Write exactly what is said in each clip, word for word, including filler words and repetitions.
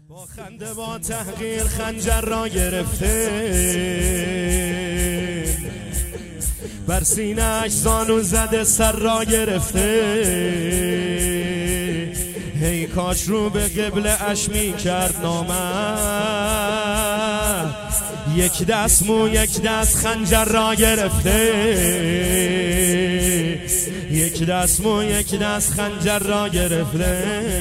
با خنده با تحقیر خنجر را گرفته، بر سینه‌اش زانو زده سر را گرفته. هی کاش رو به قبله اش می کرد نامرد، یک دست مو یک دست خنجر را گرفته، یک دست مو یک دست خنجر را گرفته.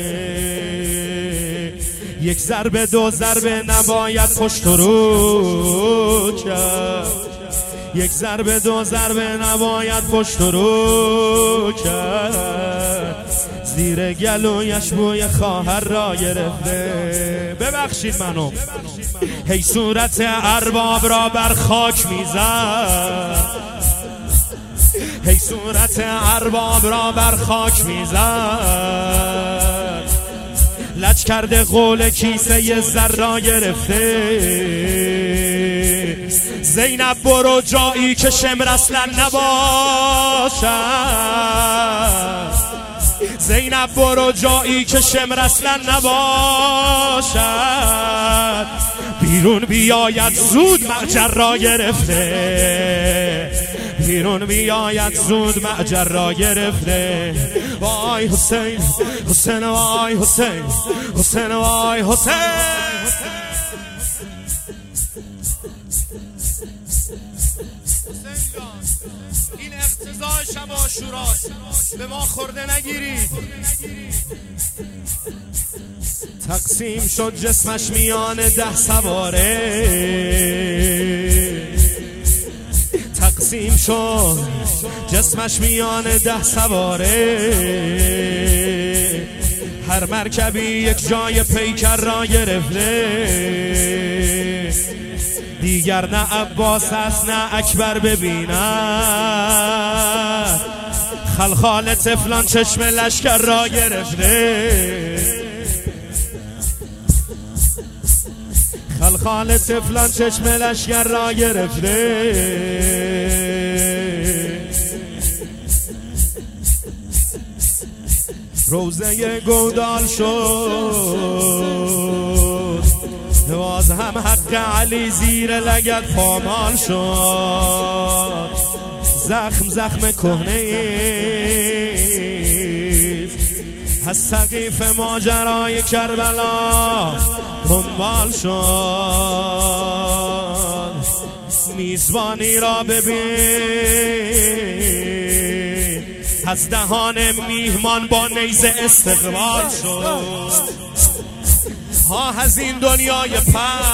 یک ضربه دو ضربه نباید پشت و رو کرد، یک ضربه دو ضربه نباید پشت و رو کرد. زیر گلویش بوی خواهر را گرفته. ببخشید منو. هی صورت ارباب را بر خاک میزد، هی صورت ارباب را بر خاک میزد. لج کرده قول کیسه زر را گرفته. زینب برو جایی که شمر اصلا نباشد، زینب برو جایی که شمر اصلا نباشد. بیرون بیاید زود معجر را گرفته، بیرون بیاید زود معجر را گرفته. وای حسین حسین وای حسین حسین وای حسین. این اقتضای شب عاشوراست، به ما خورده نگیرید. تقسیم شد جسمش میان ده سواره، تقسیم شد جسمش میان ده سواره. هر مرکبی یک جای پیکر را گرفته. دیگر نه عباس است نه اکبر ببیند، خلخال طفلان چشم لشکر را گرفته. خلخال طفلان چشم لشکر را گرفته. روزه گودال شد، باز هم حق علی زیر لگد پامال شد. زخم زخم کهنه از سقیف ماجرای کربلا دنبال شد. میزبانی را ببین، از دهان میهمان با نیزه استقبال شد. ها از این دنیای پس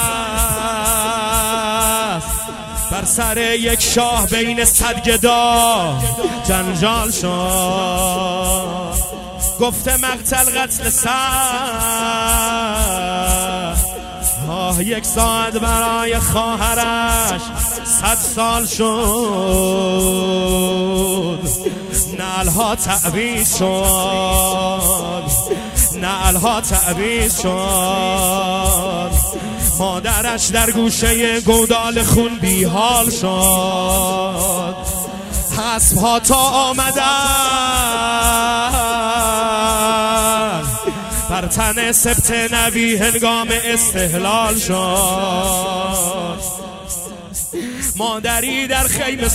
بر سر یک شاه بین صد گدا جنجال شد. گفته مقتل قتل سر، آه یک ساعت برای خواهرش صد سال شد. نعلها تعویض شد، نعلها تعویض شد. مادرش در گوشه گودال خون بیحال شد. حسبها تا آمدن بر تن سبت نبی هنگام استحلال شد. مادری در خیمه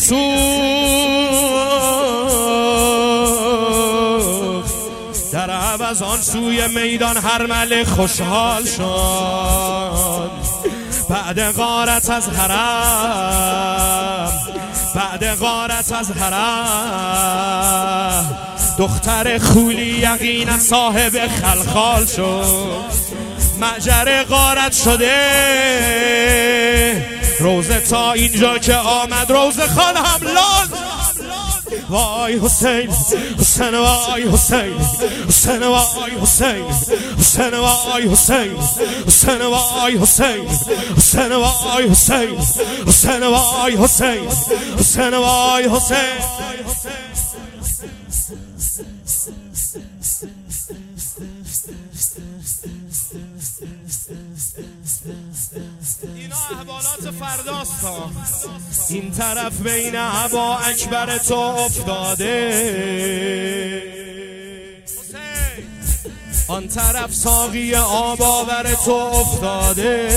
سوخت، در عوض آن سوی میدان هرمله خوشحال شد. بعد غارت از حرم، بعد غارت از حرم، دختر خولی یقینا صاحب خلخال شد. معجر غارت شده، روزه تا اینجا که آمد روزه خان هم لال. وای حسین حسین وای حسین حسین وای حسین حسین وای حسین حسین وای حسین حسین وای حسین حسین وای حسین حسین وای حسین. اینا احوالات فرداست ها. این طرف بین عبا اکبر تو افتاده. آن طرف ساقی آب آور تو افتاده،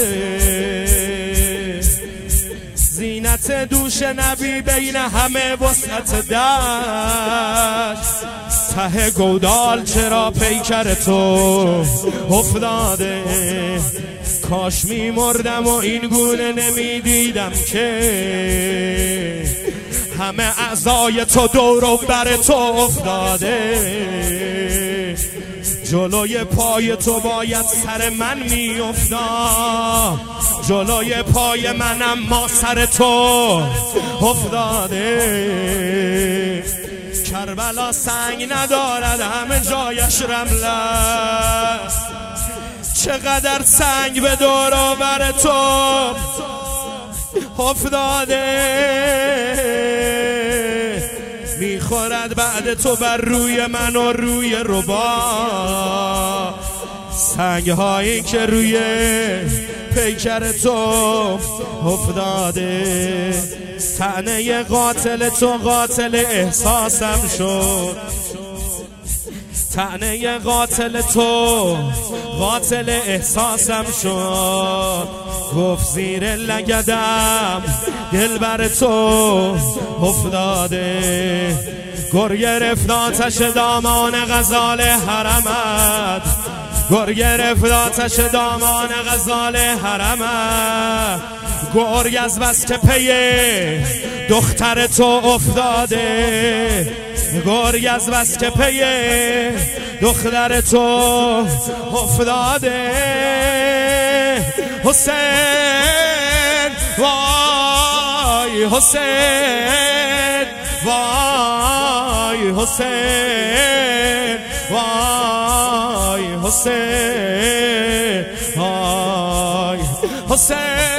زینت دوش نبی بین همه وسعت دشت، ته گودال چرا پیکر تو افتاده. کاش می مردم و این گونه نمی دیدم که همه اعضای تو دور و بر تو افتاده. جلوی پای تو باید سر من می افتاد، جلوی پای منم ما سر تو افتاده. کربلا سنگ ندارد همه جایش رمله، چقدر سنگ به دور و بر تو افتاده. میخورد بعد تو بر روی من و روی ربا، سنگ هایی که روی پیکر تو افتاده. طعنه قاتل تو قاتل احساسم شد، طعنه قاتل تو قاتل احساسم شد. گفت زیر لگدم دل بر تو افتاده. گر گرفت آتش دامان غزال حرمت، گر گرفت آتش دامان غزال حرمت. گرگ از بس که پی دختر تو افتاده، گرگ از بس که پی دختر تو افتاده. حسین وای حسین وای حسین وای حسین وای حسین